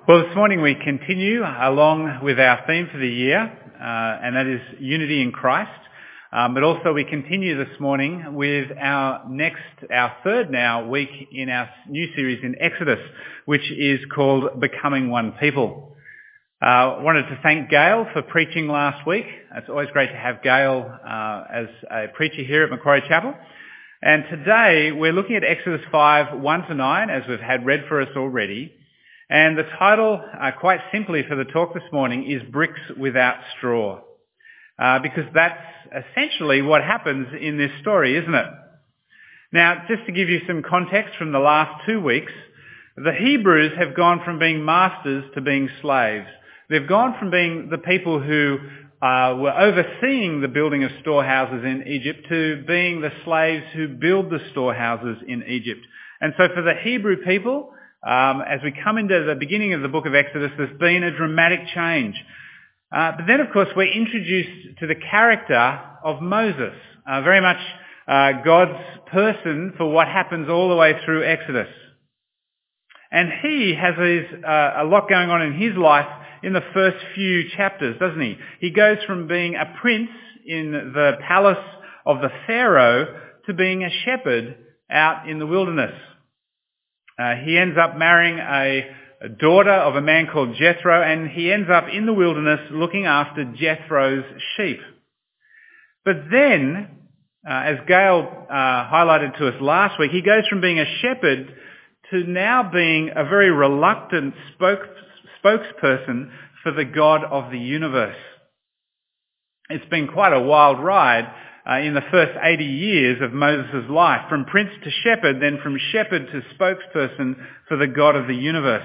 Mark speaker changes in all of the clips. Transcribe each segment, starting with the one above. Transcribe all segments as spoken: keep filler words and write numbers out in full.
Speaker 1: Well, this morning we continue along with our theme for the year, uh, and that is unity in Christ. Um, but also we continue this morning with our next, our third now week in our new series in Exodus, which is called Becoming One People. I uh, wanted to thank Gail for preaching last week. It's always great to have Gail uh, as a preacher here at Macquarie Chapel. And today we're looking at Exodus five, one to nine, as we've had read for us already. And the title, uh, quite simply for the talk this morning, is Bricks Without Straw. Uh, because that's essentially what happens in this story, isn't it? Now, just to give you some context from the last two weeks, the Hebrews have gone from being masters to being slaves. They've gone from being the people who uh, were overseeing the building of storehouses in Egypt to being the slaves who build the storehouses in Egypt. And so for the Hebrew people, Um, as we come into the beginning of the book of Exodus, there's been a dramatic change. Uh, but then, of course, we're introduced to the character of Moses, uh, very much uh, God's person for what happens all the way through Exodus. And he has his, uh, a lot going on in his life in the first few chapters, doesn't he? He goes from being a prince in the palace of the Pharaoh to being a shepherd out in the wilderness. Uh, he ends up marrying a, a daughter of a man called Jethro, and he ends up in the wilderness looking after Jethro's sheep. But then, uh, as Gail uh, highlighted to us last week, he goes from being a shepherd to now being a very reluctant spoke, spokesperson for the God of the universe. It's been quite a wild ride Uh, in the first eighty years of Moses' life, from prince to shepherd, then from shepherd to spokesperson for the God of the universe.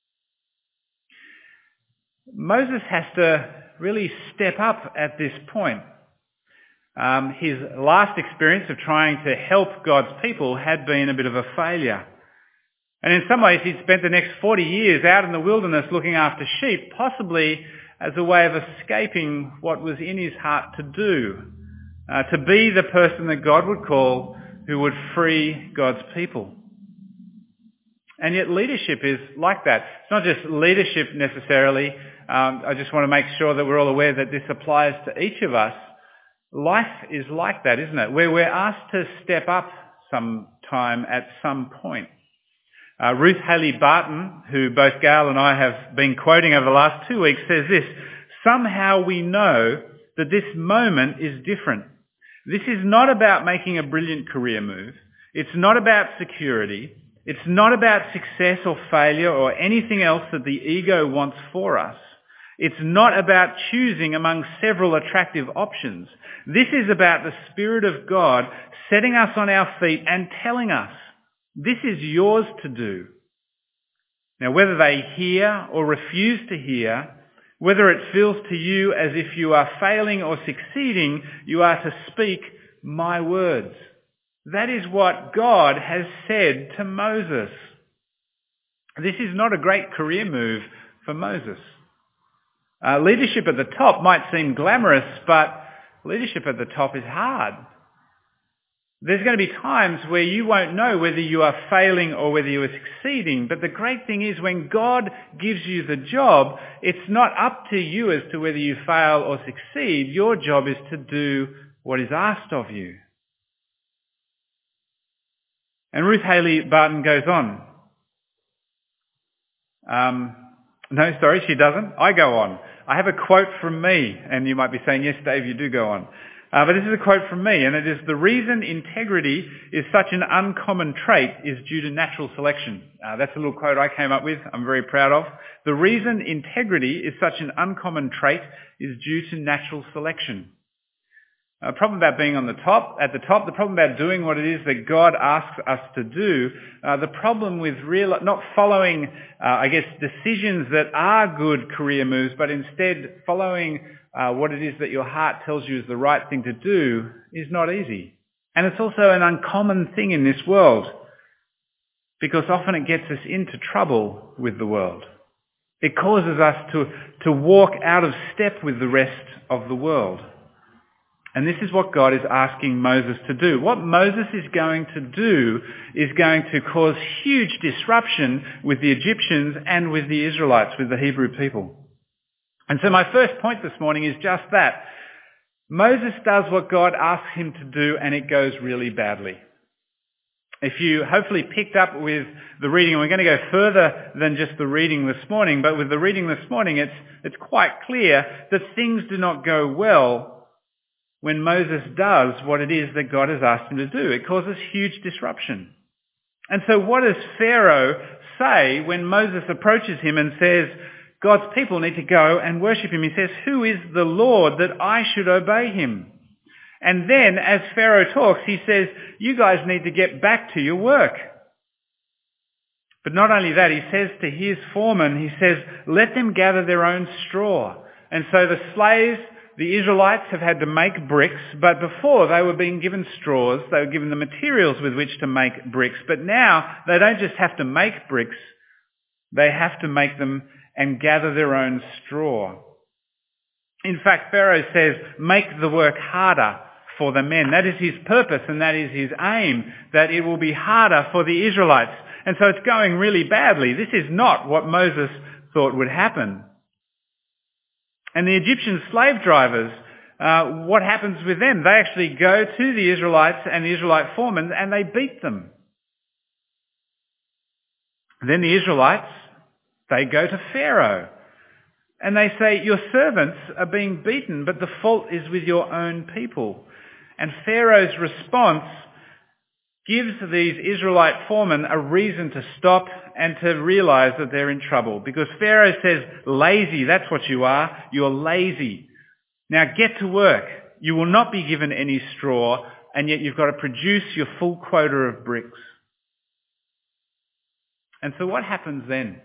Speaker 1: Moses has to really step up at this point. Um, his last experience of trying to help God's people had been a bit of a failure. And in some ways he'd spent the next forty years out in the wilderness looking after sheep, possibly as a way of escaping what was in his heart to do. Uh, to be the person that God would call who would free God's people. And yet leadership is like that. It's not just leadership necessarily. Um, I just want to make sure that we're all aware that this applies to each of us. Life is like that, isn't it? Where we're asked to step up sometime at some point. Uh, Ruth Haley Barton, who both Gail and I have been quoting over the last two weeks, says this: "Somehow we know that this moment is different. This is not about making a brilliant career move. It's not about security. It's not about success or failure or anything else that the ego wants for us. It's not about choosing among several attractive options. This is about the Spirit of God setting us on our feet and telling us, this is yours to do." Now, whether they hear or refuse to hear, whether it feels to you as if you are failing or succeeding, you are to speak my words. That is what God has said to Moses. This is not a great career move for Moses. Uh, leadership at the top might seem glamorous, but leadership at the top is hard. There's going to be times where you won't know whether you are failing or whether you are succeeding. But the great thing is when God gives you the job, it's not up to you as to whether you fail or succeed. Your job is to do what is asked of you. And Ruth Haley Barton goes on. Um, no, sorry, she doesn't. I go on. I have a quote from me, and you might be saying, yes, Dave, you do go on. Uh, but this is a quote from me, and it is, "The reason integrity is such an uncommon trait is due to natural selection." Uh, that's a little quote I came up with, I'm very proud of. "The reason integrity is such an uncommon trait is due to natural selection." The uh, problem about being on the top, at the top, the problem about doing what it is that God asks us to do, uh, the problem with real, not following, uh, I guess, decisions that are good career moves, but instead following Uh, what it is that your heart tells you is the right thing to do is not easy. And it's also an uncommon thing in this world, because often it gets us into trouble with the world. It causes us to, to walk out of step with the rest of the world. And this is what God is asking Moses to do. What Moses is going to do is going to cause huge disruption with the Egyptians and with the Israelites, with the Hebrew people. And so my first point this morning is just that. Moses does what God asks him to do, and it goes really badly. If you hopefully picked up with the reading, and we're going to go further than just the reading this morning, but with the reading this morning, it's, it's quite clear that things do not go well when Moses does what it is that God has asked him to do. It causes huge disruption. And so what does Pharaoh say when Moses approaches him and says, God's people need to go and worship him? He says, who is the Lord that I should obey him? And then as Pharaoh talks, he says, you guys need to get back to your work. But not only that, he says to his foreman, he says, let them gather their own straw. And so the slaves, the Israelites, have had to make bricks, but before they were being given straws, they were given the materials with which to make bricks. But now they don't just have to make bricks, they have to make them and gather their own straw. In fact, Pharaoh says, make the work harder for the men. That is his purpose and that is his aim, that it will be harder for the Israelites. And so it's going really badly. This is not what Moses thought would happen. And the Egyptian slave drivers, uh, what happens with them? They actually go to the Israelites and the Israelite foremen and they beat them. Then the Israelites, they go to Pharaoh and they say, your servants are being beaten, but the fault is with your own people. And Pharaoh's response gives these Israelite foremen a reason to stop and to realize that they're in trouble. Because Pharaoh says, lazy, that's what you are. You're lazy. Now get to work. You will not be given any straw, and yet you've got to produce your full quota of bricks. And so what happens then?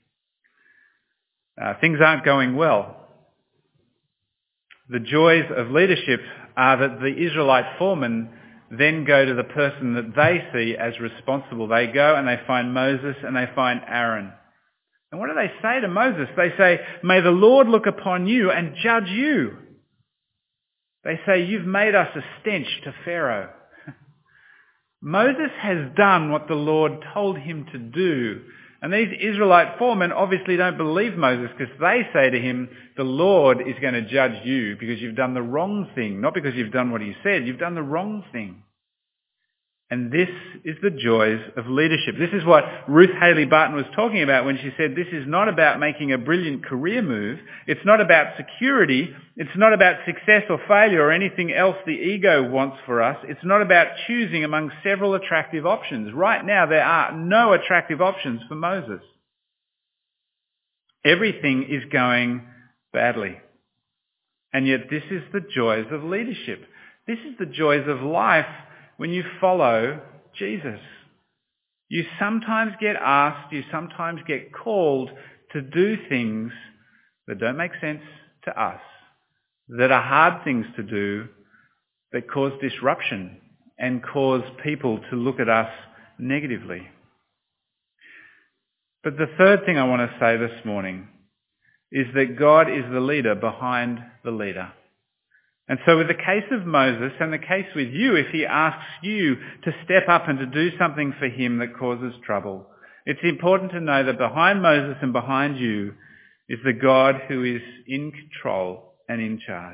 Speaker 1: Uh, things aren't going well. The joys of leadership are that the Israelite foremen then go to the person that they see as responsible. They go and they find Moses and they find Aaron. And what do they say to Moses? They say, may the Lord look upon you and judge you. They say, you've made us a stench to Pharaoh. Moses has done what the Lord told him to do. And these Israelite foremen obviously don't believe Moses because they say to him, the Lord is going to judge you because you've done the wrong thing, not because you've done what he said. You've done the wrong thing. And this is the joys of leadership. This is what Ruth Haley Barton was talking about when she said this is not about making a brilliant career move. It's not about security. It's not about success or failure or anything else the ego wants for us. It's not about choosing among several attractive options. Right now there are no attractive options for Moses. Everything is going badly. And yet this is the joys of leadership. This is the joys of life when you follow Jesus. You sometimes get asked, you sometimes get called to do things that don't make sense to us, that are hard things to do, that cause disruption and cause people to look at us negatively. But the third thing I want to say this morning is that God is the leader behind the leader. And so with the case of Moses and the case with you, if he asks you to step up and to do something for him that causes trouble, it's important to know that behind Moses and behind you is the God who is in control and in charge.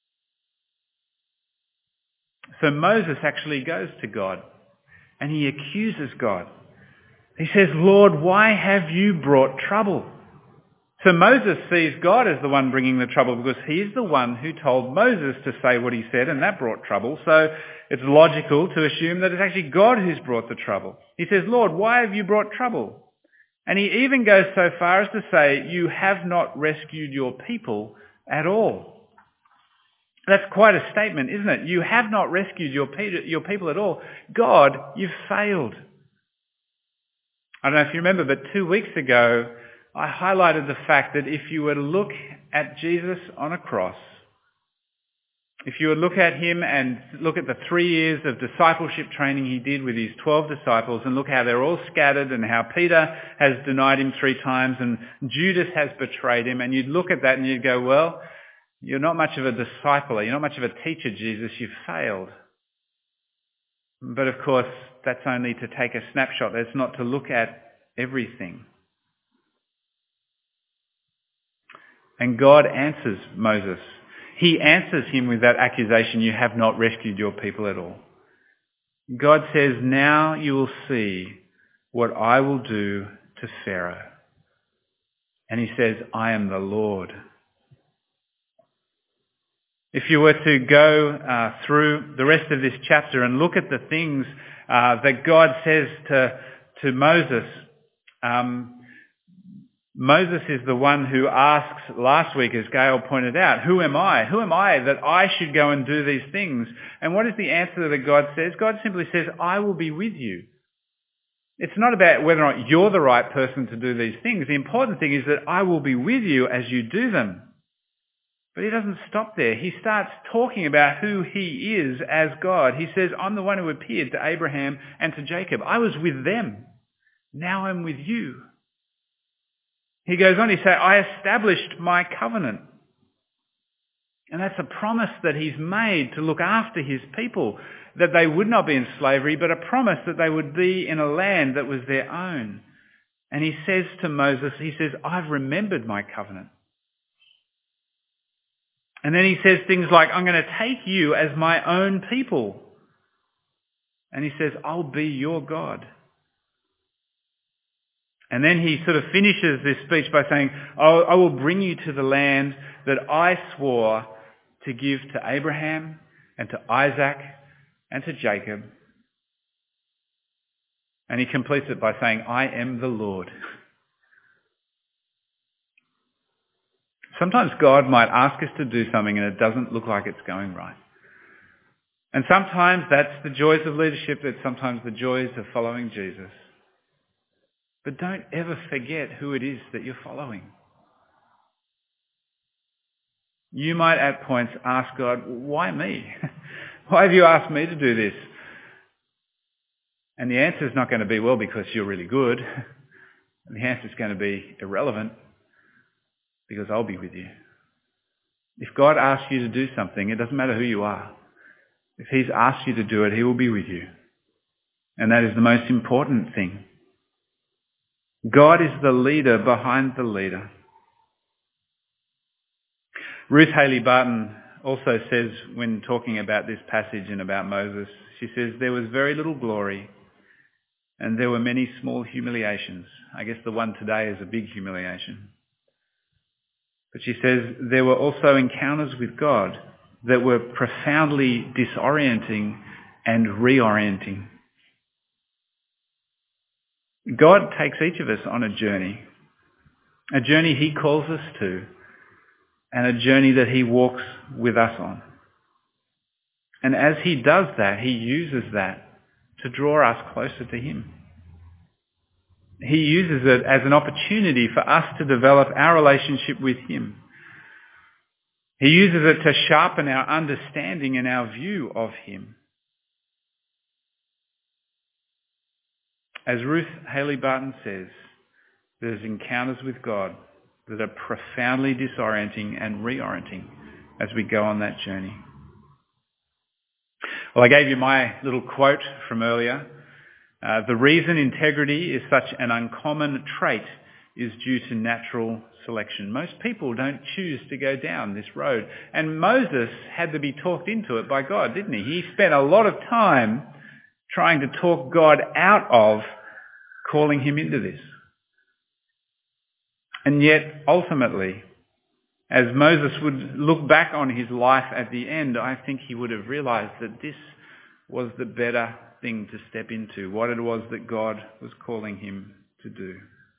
Speaker 1: So Moses actually goes to God and he accuses God. He says, Lord, why have you brought trouble? So Moses sees God as the one bringing the trouble because he's the one who told Moses to say what he said, and that brought trouble. So it's logical to assume that it's actually God who's brought the trouble. He says, Lord, why have you brought trouble? And he even goes so far as to say, you have not rescued your people at all. That's quite a statement, isn't it? You have not rescued your people at all. God, you've failed. I don't know if you remember, but two weeks ago, I highlighted the fact that if you were to look at Jesus on a cross, if you would look at him and look at the three years of discipleship training he did with his twelve disciples and look how they're all scattered and how Peter has denied him three times and Judas has betrayed him, and you'd look at that and you'd go, well, You're not much of a discipler. You're not much of a teacher, Jesus. You've failed. But of course, that's only to take a snapshot. That's not to look at everything. And God answers Moses. He answers him with that accusation, you have not rescued your people at all. God says, now you will see what I will do to Pharaoh. And he says, I am the Lord. If you were to go uh, through the rest of this chapter and look at the things uh, that God says to, to Moses, um, Moses is the one who asks last week, as Gail pointed out, who am I? Who am I that I should go and do these things? And what is the answer that God says? God simply says, I will be with you. It's not about whether or not you're the right person to do these things. The important thing is that I will be with you as you do them. But he doesn't stop there. He starts talking about who he is as God. He says, I'm the one who appeared to Abraham and to Jacob. I was with them. Now I'm with you. He goes on, he says, I established my covenant. And that's a promise that he's made to look after his people, that they would not be in slavery, but a promise that they would be in a land that was their own. And he says to Moses, he says, I've remembered my covenant. And then he says things like, I'm going to take you as my own people. And he says, I'll be your God. And then he sort of finishes this speech by saying, oh, I will bring you to the land that I swore to give to Abraham and to Isaac and to Jacob. And he completes it by saying, I am the Lord. Sometimes God might ask us to do something and it doesn't look like it's going right. And sometimes that's the joys of leadership, that's sometimes the joys of following Jesus. But don't ever forget who it is that you're following. You might at points ask God, why me? Why have you asked me to do this? And the answer is not going to be, well, because you're really good. The answer is going to be irrelevant, because I'll be with you. If God asks you to do something, it doesn't matter who you are. If he's asked you to do it, he will be with you. And that is the most important thing. God is the leader behind the leader. Ruth Haley Barton also says, when talking about this passage and about Moses, she says, there was very little glory and there were many small humiliations. I guess the one today is a big humiliation. But she says, there were also encounters with God that were profoundly disorienting and reorienting. God takes each of us on a journey, a journey he calls us to, and a journey that he walks with us on. And as he does that, he uses that to draw us closer to him. He uses it as an opportunity for us to develop our relationship with him. He uses it to sharpen our understanding and our view of him. As Ruth Haley Barton says, there's encounters with God that are profoundly disorienting and reorienting as we go on that journey. Well, I gave you my little quote from earlier. Uh, the reason integrity is such an uncommon trait is due to natural selection. Most people don't choose to go down this road. And Moses had to be talked into it by God, didn't he? He spent a lot of time trying to talk God out of calling him into this. And yet, ultimately, as Moses would look back on his life at the end, I think he would have realized that this was the better thing to step into, what it was that God was calling him to do.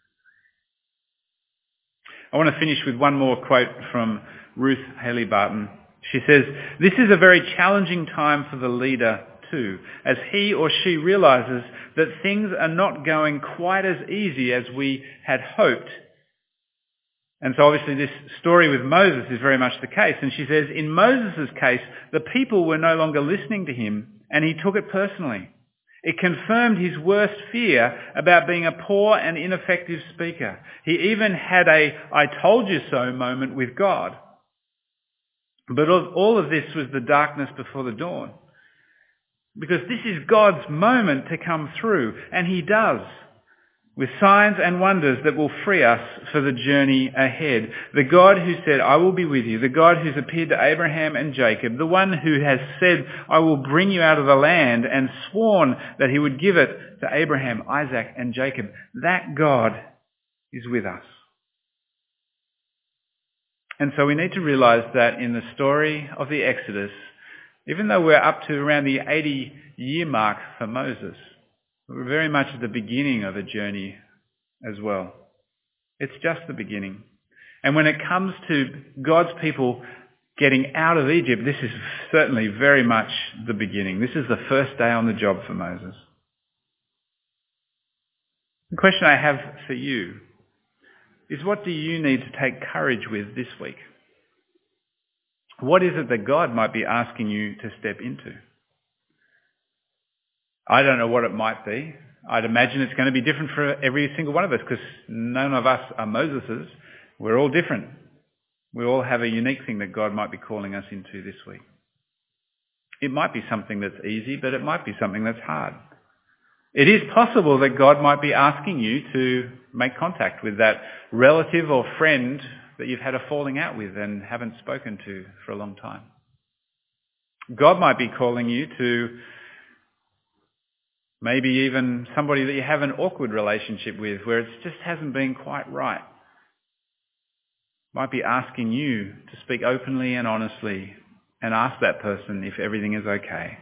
Speaker 1: I want to finish with one more quote from Ruth Haley Barton. She says, this is a very challenging time for the leader too, as he or she realizes that things are not going quite as easy as we had hoped. And so obviously this story with Moses is very much the case. And she says, in Moses' case, the people were no longer listening to him and he took it personally. It confirmed his worst fear about being a poor and ineffective speaker. He even had a I told you so moment with God. But all of this was the darkness before the dawn. Because this is God's moment to come through, and he does, with signs and wonders that will free us for the journey ahead. The God who said, I will be with you, the God who's appeared to Abraham and Jacob, the one who has said, I will bring you out of the land, and sworn that he would give it to Abraham, Isaac, and Jacob, that God is with us. And so we need to realize that in the story of the Exodus, even though we're up to around the eighty-year mark for Moses, we're very much at the beginning of a journey as well. It's just the beginning. And when it comes to God's people getting out of Egypt, this is certainly very much the beginning. This is the first day on the job for Moses. The question I have for you is, what do you need to take courage with this week? What is it that God might be asking you to step into? I don't know what it might be. I'd imagine it's going to be different for every single one of us, because none of us are Moseses. We're all different. We all have a unique thing that God might be calling us into this week. It might be something that's easy, but it might be something that's hard. It is possible that God might be asking you to make contact with that relative or friend that you've had a falling out with and haven't spoken to for a long time. God might be calling you to maybe even somebody that you have an awkward relationship with, where it just hasn't been quite right. Might be asking you to speak openly and honestly and ask that person if everything is okay.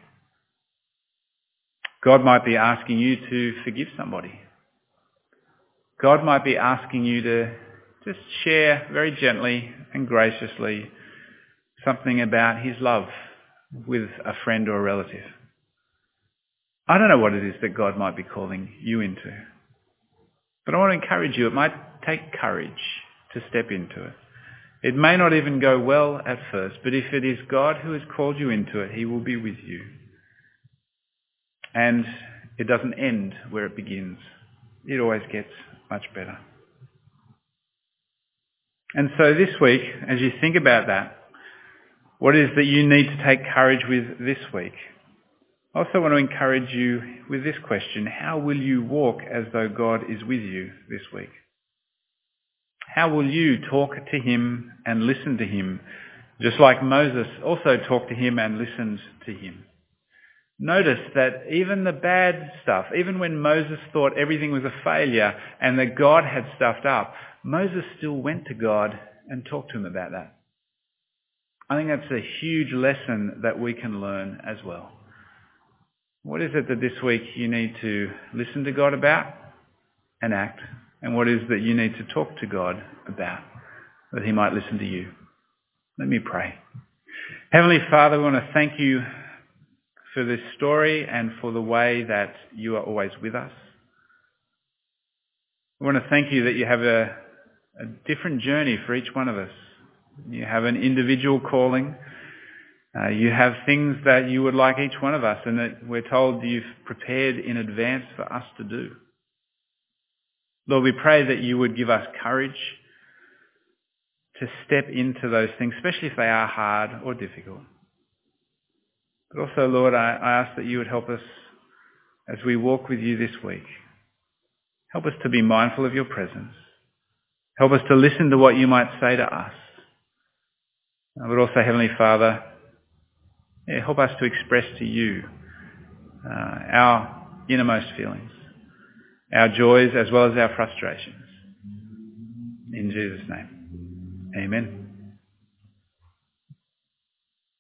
Speaker 1: God might be asking you to forgive somebody. God might be asking you to just share very gently and graciously something about his love with a friend or a relative. I don't know what it is that God might be calling you into. But I want to encourage you, it might take courage to step into it. It may not even go well at first, but if it is God who has called you into it, he will be with you. And it doesn't end where it begins. It always gets much better. And so this week, as you think about that, what is that you need to take courage with this week? I also want to encourage you with this question: how will you walk as though God is with you this week? How will you talk to him and listen to him, just like Moses also talked to him and listened to him? Notice that even the bad stuff, even when Moses thought everything was a failure and that God had stuffed up, Moses still went to God and talked to him about that. I think that's a huge lesson that we can learn as well. What is it that this week you need to listen to God about and act? And what is that you need to talk to God about, that he might listen to you? Let me pray. Heavenly Father, we want to thank you for this story and for the way that you are always with us. We want to thank you that you have a, a different journey for each one of us. You have an individual calling. Uh, you have things that you would like each one of us, and that we're told you've prepared in advance for us to do. Lord, we pray that you would give us courage to step into those things, especially if they are hard or difficult. But also, Lord, I, I ask that you would help us as we walk with you this week. Help us to be mindful of your presence. Help us to listen to what you might say to us. Uh, but also, Heavenly Father, yeah, help us to express to you uh, our innermost feelings, our joys as well as our frustrations. In Jesus' name, amen.